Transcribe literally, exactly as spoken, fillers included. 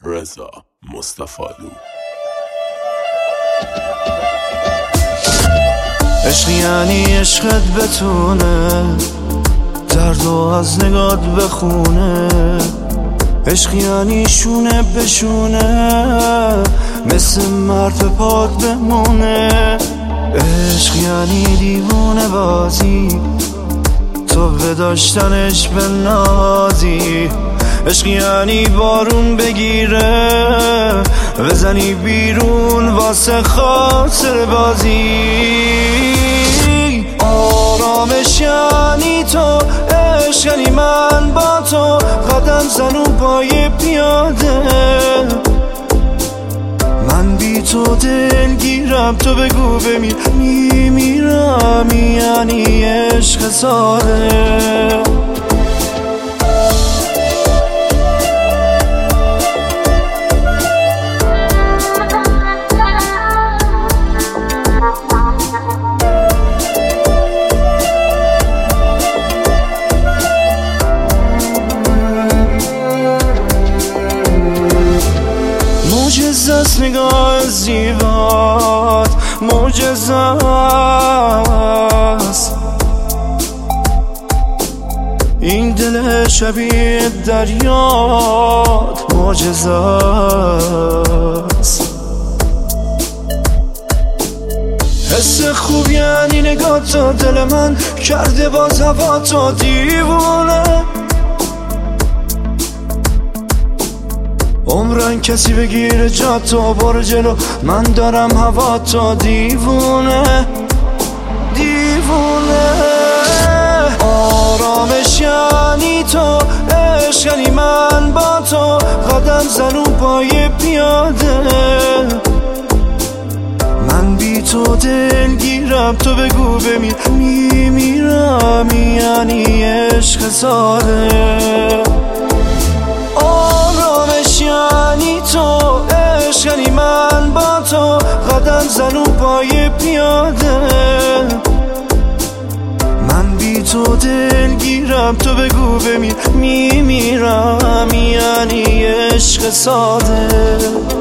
رضا مصطفالو. عشق یعنی عشقت بتونه دردو از نگات بخونه، عشق یعنی شونه بشونه مثل مرد پاک بمونه، عشق یعنی دیوونه بازی تو به داشتنش بنازی، عشق یعنی بارون بگیره بزنی بیرون واسه خاطر بازی، آرامش یعنی تو، عشق یعنی من با تو قدم زنو پای پیاده، من بی تو دلگیرم تو بگو بمیر میمیرم، یعنی عشق ساده. معجزه است نگاه زیبات، معجزه است این دل شبیه دریات، معجزه است حس خوب یعنی نگاه تو دل من کرده باز هوا تو دیوونه، عمرن کسی بگیره جا تو برو جلو من دارم هوا تو دیوونه دیوونه، آرامش یعنی تو، عشق یعنی من با تو قدم زنو پای پیاده، من بی تو دلگیرم تو بگو بمیر میمیرم، یعنی عشق ساده. آرامش یعنی تو، عشق یعنی من با تو قدم زنو پای پیاده، من بی تو دلگیرم تو بگو بمیر میمیرم، یعنی عشق ساده.